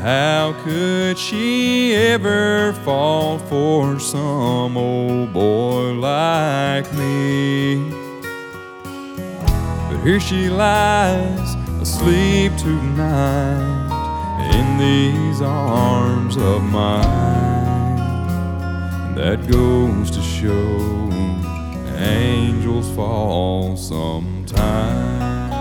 How could she ever fall for some old boy like me? But here she lies, asleep tonight, in these arms of mine. And that goes to show angels fall sometimes.